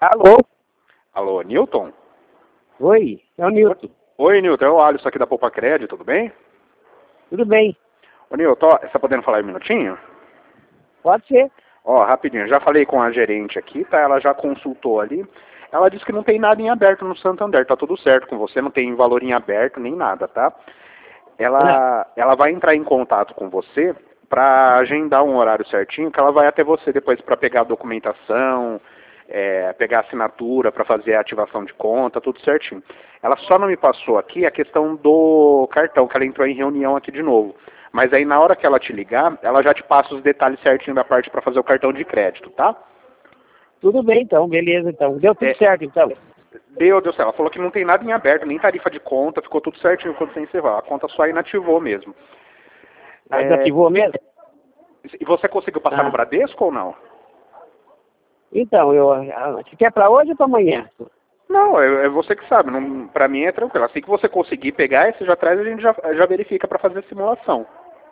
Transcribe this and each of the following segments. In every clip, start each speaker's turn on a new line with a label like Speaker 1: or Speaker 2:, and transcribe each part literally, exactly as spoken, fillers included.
Speaker 1: Alô?
Speaker 2: Alô, Newton?
Speaker 1: Oi, é o Newton.
Speaker 2: Oi, Newton, é o Alisson aqui da Poupa Crédito, tudo bem?
Speaker 1: Tudo bem?
Speaker 2: Ô, Newton, ó, você tá podendo falar um minutinho?
Speaker 1: Pode ser.
Speaker 2: Ó, rapidinho, já falei com a gerente aqui, tá? Ela já consultou ali. Ela disse que não tem nada em aberto no Santander, tá tudo certo com você, não tem valor em aberto nem nada, tá? Ela, ela vai entrar em contato com você para agendar um horário certinho, que ela vai até você depois para pegar a documentação, é, pegar a assinatura para fazer a ativação de conta, tudo certinho. Ela só não me passou aqui a questão do cartão, que ela entrou em reunião aqui de novo. Mas aí na hora que ela te ligar, ela já te passa os detalhes certinho da parte para fazer o cartão de crédito, tá?
Speaker 1: Tudo bem então, beleza então. Deu tudo
Speaker 2: É,
Speaker 1: certo então.
Speaker 2: Deu, deu certo. Ela falou que não tem nada em aberto, nem tarifa de conta, ficou tudo certinho quando você encerrar. A conta só inativou mesmo.
Speaker 1: Mas
Speaker 2: É,
Speaker 1: ativou mesmo?
Speaker 2: E você conseguiu passar
Speaker 1: Ah.
Speaker 2: no Bradesco ou não?
Speaker 1: Então, eu, ah, você quer pra hoje ou pra amanhã?
Speaker 2: Não, é, é você que sabe. Não, pra mim é tranquilo. Assim que você conseguir pegar, você já traz e a gente já, já verifica pra fazer a simulação.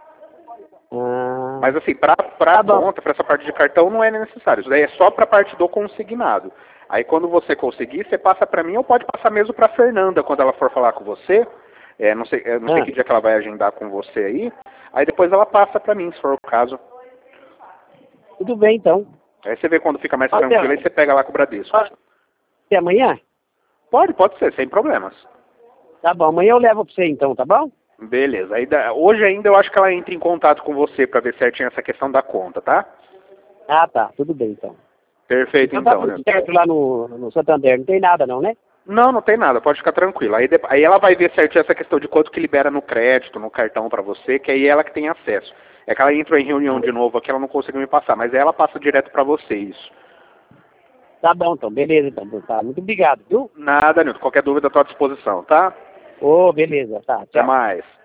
Speaker 1: Ah,
Speaker 2: Mas assim, pra, pra
Speaker 1: tá bom.
Speaker 2: conta, pra essa parte de cartão, não é necessário. Isso daí é só pra parte do consignado. Aí quando você conseguir, você passa pra mim ou pode passar mesmo pra Fernanda quando ela for falar com você. É, não sei, eu não sei
Speaker 1: Ah,
Speaker 2: que dia que ela vai agendar com você aí. Aí depois ela passa pra mim, se for o caso.
Speaker 1: tudo bem então.
Speaker 2: Aí você vê quando fica mais
Speaker 1: Até,
Speaker 2: tranquilo, aí você pega lá com o Bradesco.
Speaker 1: até amanhã?
Speaker 2: Pode, pode ser, sem problemas.
Speaker 1: Tá bom, amanhã eu levo pra você então, tá bom?
Speaker 2: Beleza. Aí, da- hoje ainda eu acho que ela entra em contato com você pra ver certinho essa questão da conta, tá?
Speaker 1: Ah, tá, tudo bem então.
Speaker 2: Perfeito
Speaker 1: Então tá
Speaker 2: então,
Speaker 1: tudo
Speaker 2: né?
Speaker 1: certo lá no, no Santander, não tem nada não, né?
Speaker 2: Não, não tem nada, pode ficar tranquilo. Aí, de- aí ela vai ver certinho essa questão de quanto que libera no crédito, no cartão pra você, que aí ela que tem acesso. É que ela entrou em reunião de novo aqui, ela não conseguiu me passar, mas aí ela passa direto pra você isso.
Speaker 1: Tá bom então, beleza então, tá. Muito obrigado, viu?
Speaker 2: Nada, Nilton. Qualquer dúvida, estou à disposição, tá?
Speaker 1: Ô, beleza, tá,
Speaker 2: Até
Speaker 1: tchau.
Speaker 2: mais.